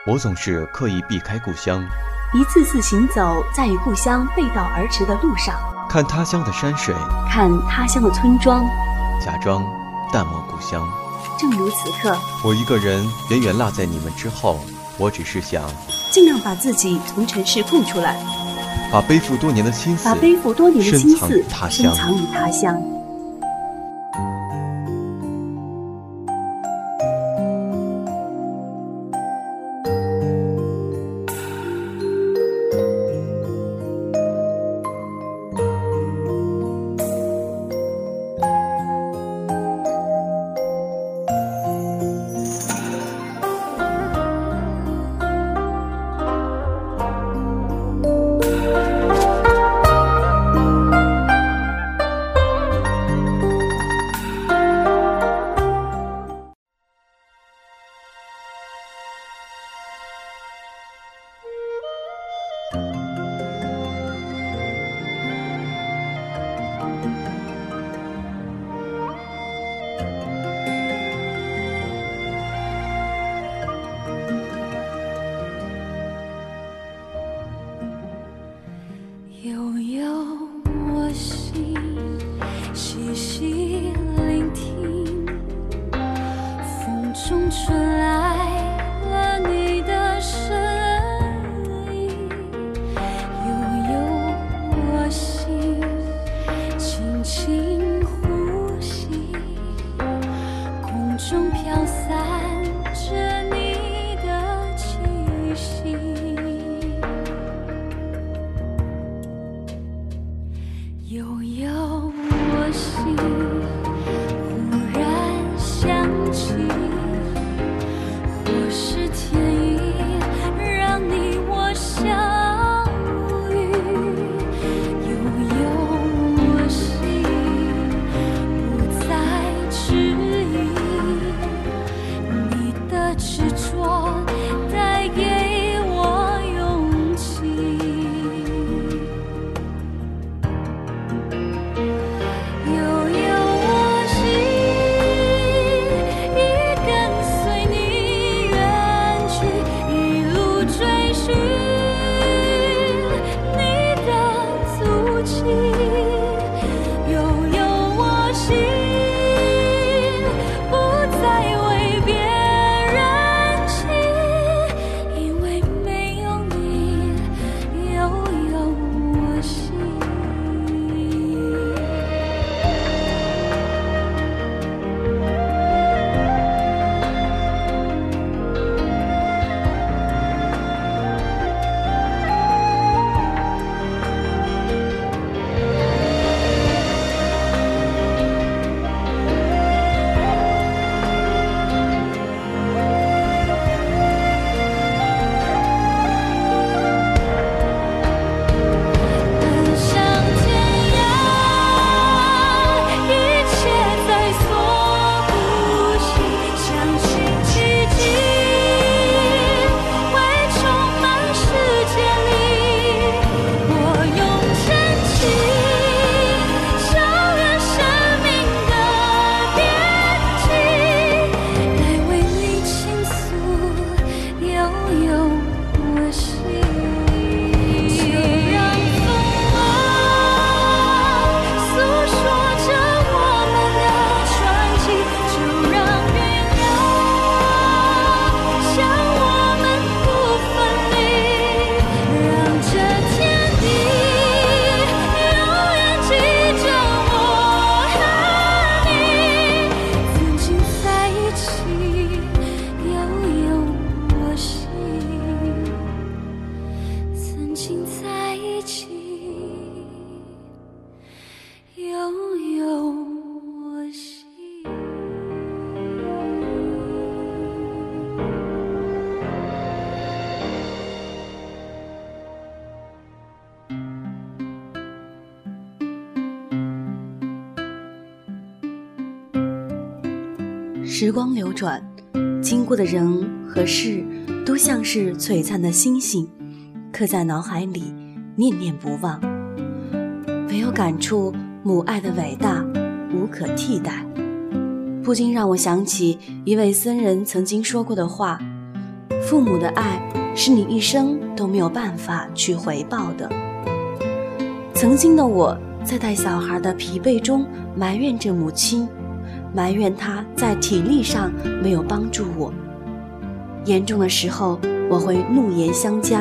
我总是刻意避开故乡， 一次次行走在与故乡背道而驰的路上， 看他乡的山水， 看他乡的村庄， 假装淡漠故乡。 正如此刻， 我一个人远远落在你们之后，我只是想尽量把自己从城市空出来， 把背负多年的心思深藏于他乡。 悠悠我心，细细聆听，风中传来了你的声音。悠悠我心，轻轻呼吸，空中飘散着你的气息。悠悠我心，忽然想起，或是天意让你我相遇。悠悠我心，不再质疑，你的执着带给我勇气。 时光流转，经过的人和事都像是璀璨的星星，刻在脑海里，念念不忘。唯有感触母爱的伟大，无可替代。不禁让我想起一位僧人曾经说过的话： 父母的爱是你一生都没有办法去回报的。曾经的我在带小孩的疲惫中埋怨着母亲，埋怨她在体力上没有帮助我。严重的时候，我会怒言相加。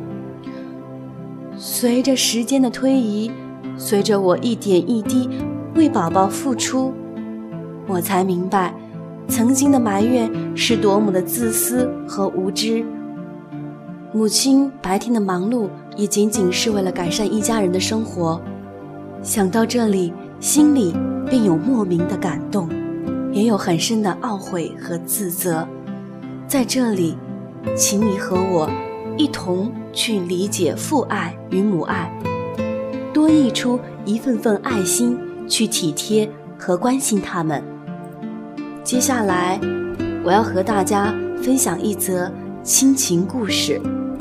随着时间的推移，随着我一点一滴为宝宝付出，我才明白，曾经的埋怨是多么的自私和无知。母亲白天的忙碌也仅仅是为了改善一家人的生活。想到这里，心里便有莫名的感动，也有很深的懊悔和自责。在这里，请你和我一同去理解父爱与母爱，多溢出一份份爱心，去体贴和关心他们。接下来，我要和大家分享一则亲情故事。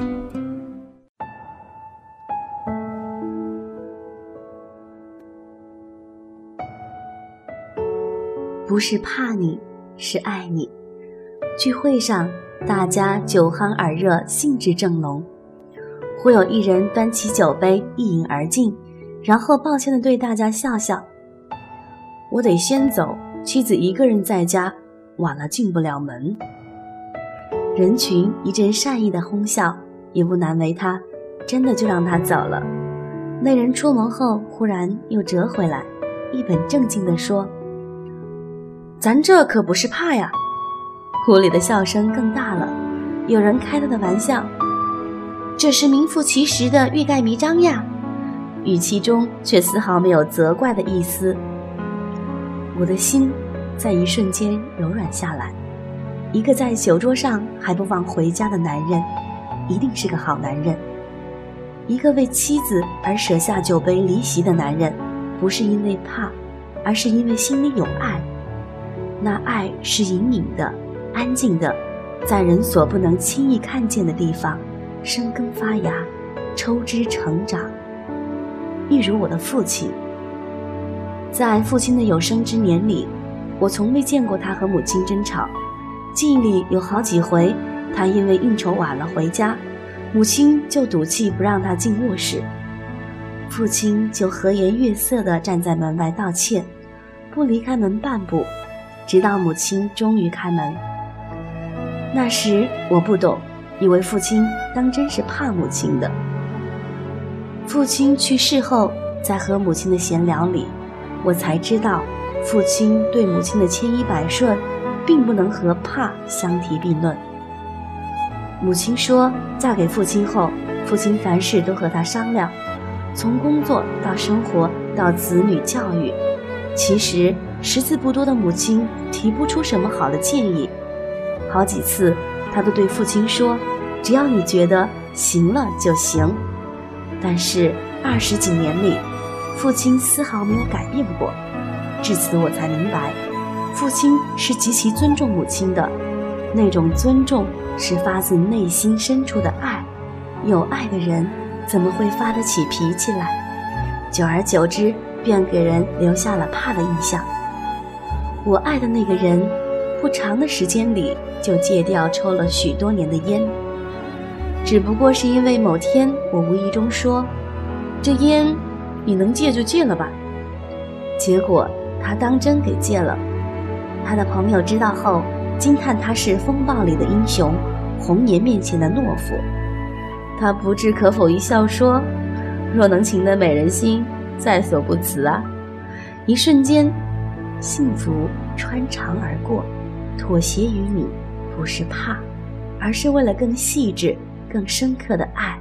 不是怕你，是爱你。聚会上，大家酒酣耳热，兴致正浓。忽有一人端起酒杯一饮而尽，然后抱歉地对大家笑笑：“我得先走，妻子一个人在家，晚了进不了门。”人群一阵善意的哄笑，也不难为他，真的就让他走了。那人出门后忽然又折回来，一本正经地说：“咱这可不是怕呀。”屋里的笑声更大了，有人开他的玩笑：“这是名副其实的欲盖弥彰呀。”语气中却丝毫没有责怪的意思。我的心在一瞬间柔软下来。一个在酒桌上还不忘回家的男人，一定是个好男人。一个为妻子而舍下酒杯离席的男人，不是因为怕，而是因为心里有爱。那爱是隐隐的，安静的，在人所不能轻易看见的地方生根发芽，抽枝成长。一如我的父亲，在父亲的有生之年里，我从未见过他和母亲争吵。记忆里有好几回，他因为应酬晚了回家，母亲就赌气不让他进卧室，父亲就和颜悦色地站在门外道歉，不离开门半步，直到母亲终于开门。那时我不懂，以为父亲当真是怕母亲的。父亲去世后，在和母亲的闲聊里，我才知道，父亲对母亲的千依百顺并不能和怕相提并论。母亲说，嫁给父亲后，父亲凡事都和她商量，从工作到生活到子女教育。其实识字不多的母亲提不出什么好的建议，好几次她都对父亲说，只要你觉得行了就行。但是20几年里，父亲丝毫没有改变过。至此我才明白，父亲是极其尊重母亲的，那种尊重是发自内心深处的爱。有爱的人怎么会发得起脾气来？久而久之，便给人留下了怕的印象。我爱的那个人，不长的时间里就戒掉抽了许多年的烟，只不过是因为某天我无意中说，这烟你能戒就戒了吧。结果他当真给戒了。他的朋友知道后惊叹他是风暴里的英雄，红颜面前的懦夫。他不置可否一笑说，若能擒得美人心，在所不辞啊。一瞬间，幸福穿肠而过。妥协于你，不是怕，而是为了更细致更深刻的爱。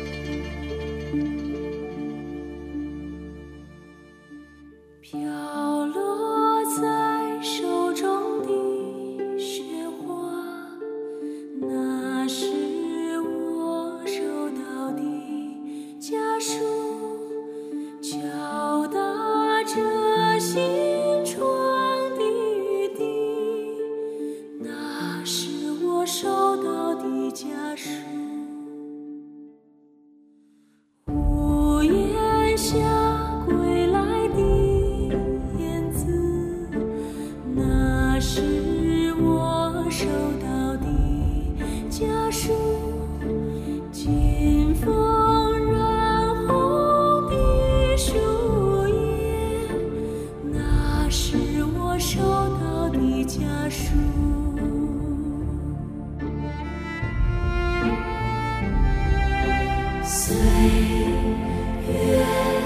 飘心窗的雨滴，那是我收到的家书。屋檐下归来的燕子，那是我收到的家书。清风染红的树叶，那是我收到的家书。岁月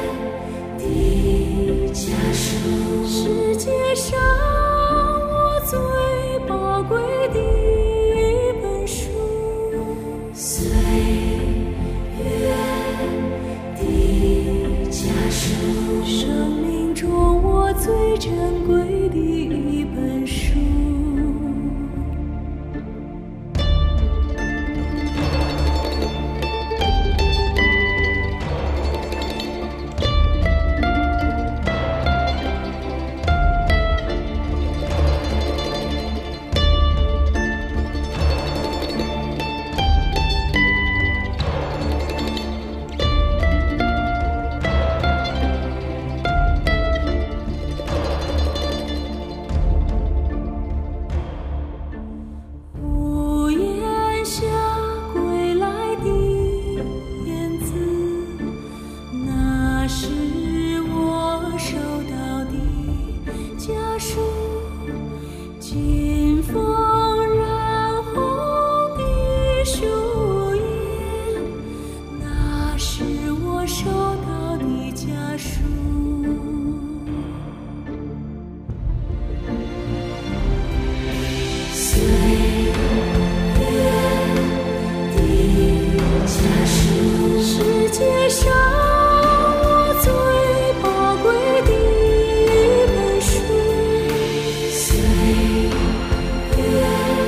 的家书，世界上我最宝贵的一本书。岁月的家书，生命中我最珍贵的一本书。清风染红的树叶，那是我收到的家书。岁月的家书，世界上我最宝贵的一本书。岁月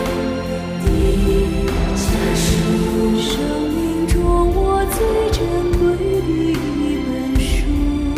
的家书，生命中我最珍贵的一本书。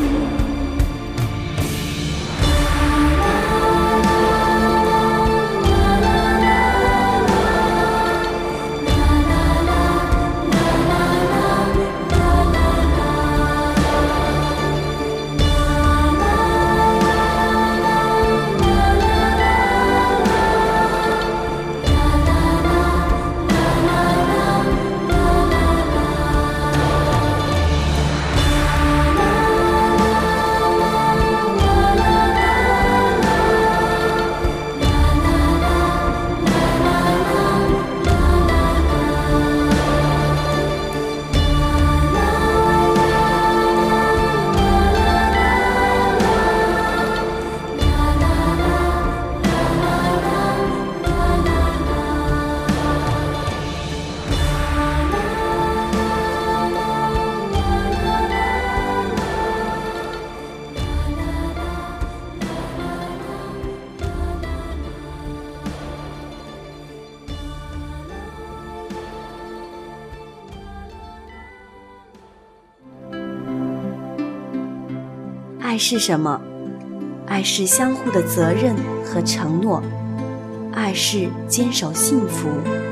爱是什么？爱是相互的责任和承诺，爱是坚守幸福。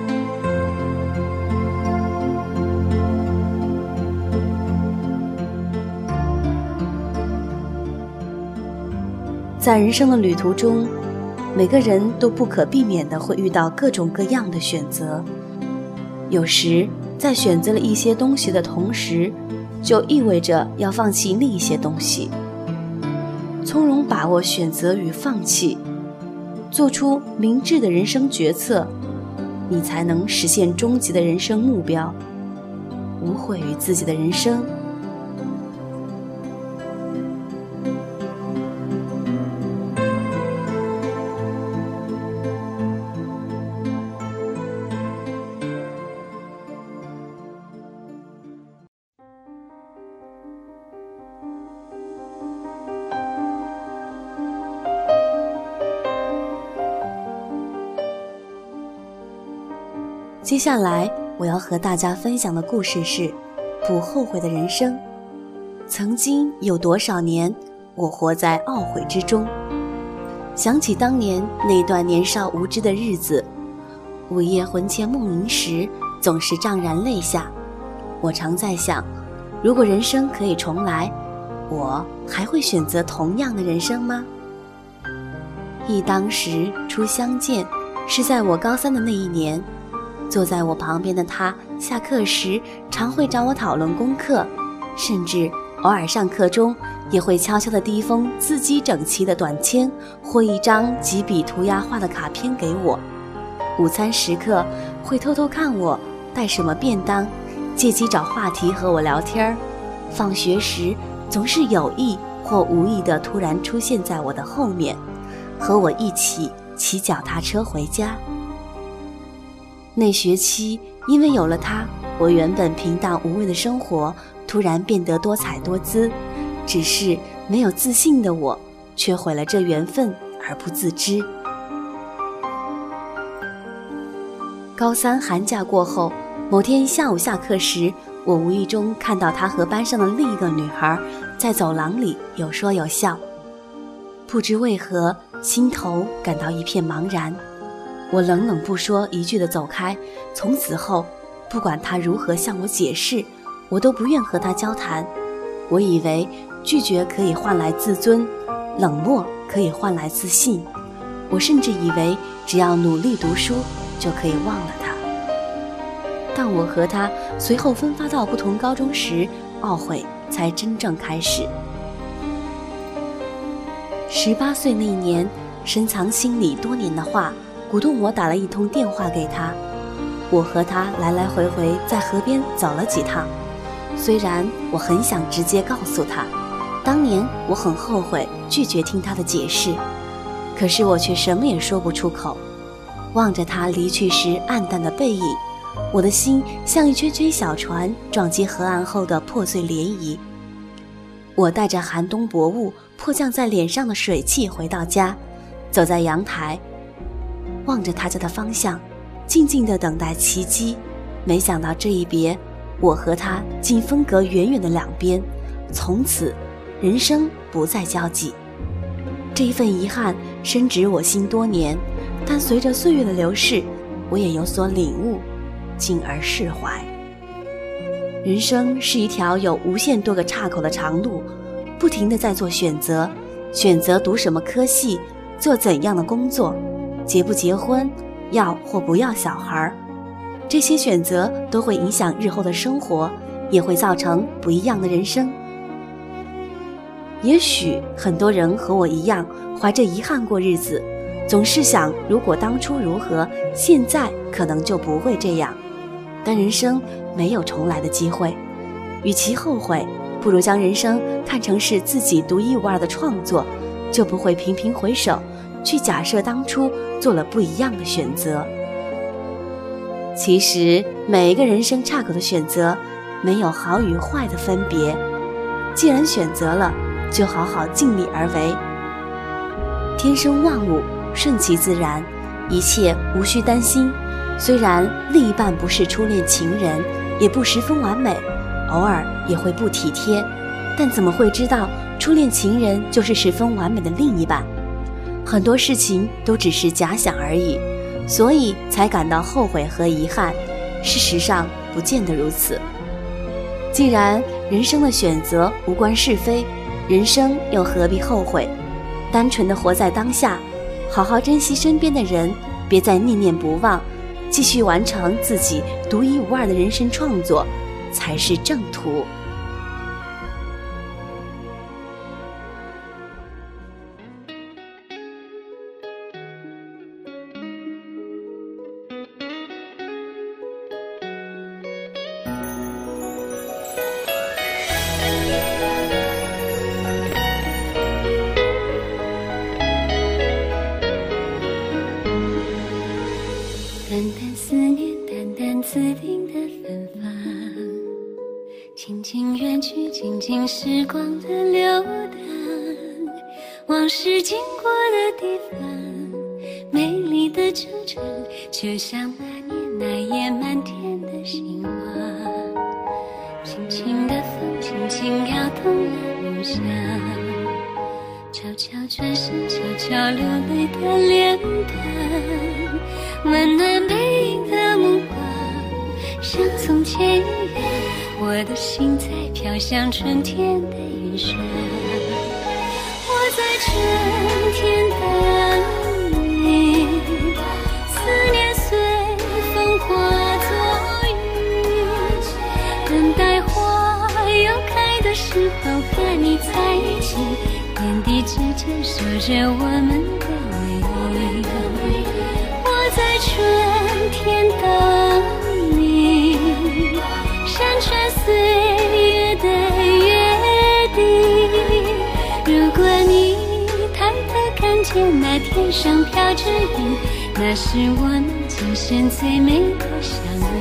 在人生的旅途中，每个人都不可避免地会遇到各种各样的选择。有时，在选择了一些东西的同时，就意味着要放弃另一些东西。从容把握选择与放弃，做出明智的人生决策，你才能实现终极的人生目标，无悔于自己的人生。接下来我要和大家分享的故事是不后悔的人生。曾经有多少年， 我活在懊悔之中。想起当年那段年少无知的日子，午夜魂牵梦萦时，总是怅然泪下。我常在想，如果人生可以重来，我还会选择同样的人生吗？忆当时初相见，是在我高3的那一年。坐在我旁边的他，下课时常会找我讨论功课，甚至偶尔上课中也会悄悄地递一封字迹整齐的短签或一张几笔涂鸦画的卡片给我。午餐时刻会偷偷看我带什么便当，借机找话题和我聊天。放学时总是有意或无意地突然出现在我的后面，和我一起骑脚踏车回家。那学期因为有了他，我原本平淡无味的生活突然变得多彩多姿，只是没有自信的我却毁了这缘分而不自知。高3寒假过后，某天下午下课时，我无意中看到他和班上的另一个女孩在走廊里有说有笑，不知为何心头感到一片茫然。我冷冷不说一句地走开，从此后不管他如何向我解释，我都不愿和他交谈。我以为拒绝可以换来自尊，冷漠可以换来自信，我甚至以为只要努力读书就可以忘了他。当我和他随后分发到不同高中时，懊悔才真正开始。18岁那年，深藏心里多年的话鼓动我打了一通电话给他。我和他来来回回在河边走了几趟，虽然我很想直接告诉他，当年我很后悔拒绝听他的解释，可是我却什么也说不出口。望着他离去时暗淡的背影，我的心像一圈圈小船撞击河岸后的破碎涟漪。我带着寒冬薄雾迫降在脸上的水汽回到家，走在阳台，望着他家的方向，静静地等待奇迹。没想到这一别，我和他竟分隔远远的两边，从此人生不再交集。这一份遗憾深植我心多年，但随着岁月的流逝，我也有所领悟，进而释怀。人生是一条有无限多个岔口的长路，不停地在做选择，选择读什么科系，做怎样的工作，结不结婚，要或不要小孩。这些选择都会影响日后的生活，也会造成不一样的人生。也许很多人和我一样，怀着遗憾过日子，总是想如果当初如何，现在可能就不会这样。但人生没有重来的机会，与其后悔，不如将人生看成是自己独一无二的创作，就不会频频回首，去假设当初做了不一样的选择。其实每一个人生岔口的选择，没有好与坏的分别，既然选择了，就好好尽力而为。天生万物，顺其自然，一切无需担心。虽然另一半不是初恋情人，也不十分完美，偶尔也会不体贴，但怎么会知道初恋情人就是十分完美的另一半？很多事情都只是假想而已，所以才感到后悔和遗憾。事实上不见得如此。既然人生的选择无关是非，人生又何必后悔？单纯的活在当下，好好珍惜身边的人，别再念念不忘，继续完成自己独一无二的人生创作，才是正途。 淡淡思念，淡淡刺钉的芬芳，轻轻远去，静静时光的流淌。往事经过的地方，美丽的惆怅，就像那年那夜漫天的星光。轻轻的风，轻轻摇动了梦想， 悄转身，悄悄流泪的脸庞，温暖背影的目光，像从前一样，我的心在飘向春天的云上。我在春天等你，思念随风化作雨，等待花又开的时候和你在一起，点滴之间守着我们的回忆。我在春天等你，山川岁月的约定。如果你抬头看见那天上飘着云，那是我们今生最美的相遇。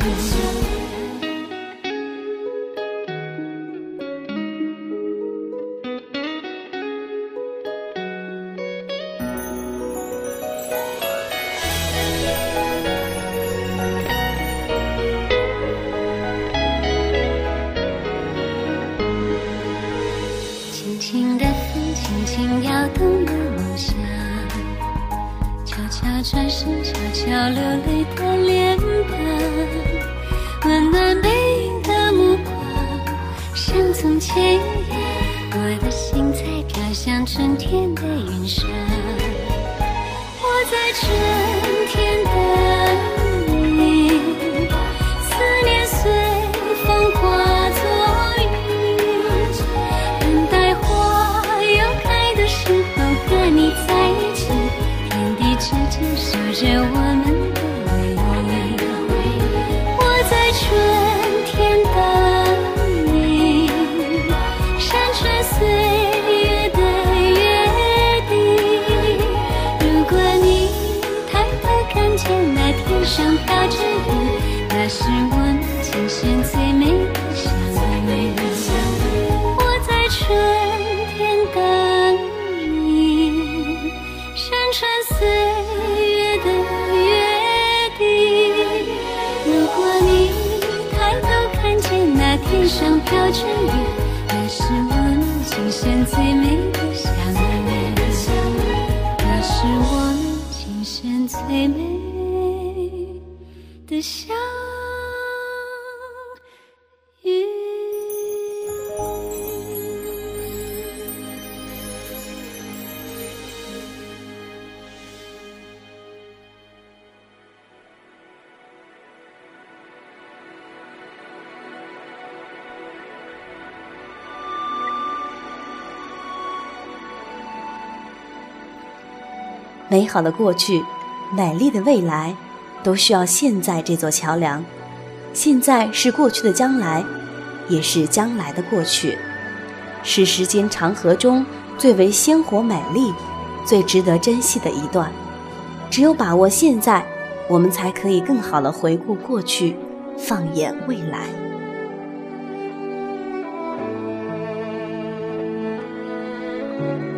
轻轻的风，轻轻摇动的梦想，悄悄转身，悄悄流泪的脸庞，温暖背影的目光，像从前一样，我的心在飘向春天的云上。我在春天等你，思念随风化作雨，等待花又开的时候和你在一起，天地之间守着我们的回忆。我在春天等你，山川岁月的约定。如果你抬头看见那天上飘着云，那是我们今生最美的相遇。我在春天等你，山川岁月的约定。如果你抬头看见那天上飘着云，那是我们今生最美的相遇。那是我们今生最美的相遇。 美好的过去，美丽的未来，都需要现在这座桥梁。现在是过去的将来，也是将来的过去，是时间长河中最为鲜活美丽、最值得珍惜的一段。只有把握现在，我们才可以更好地回顾过去，放眼未来。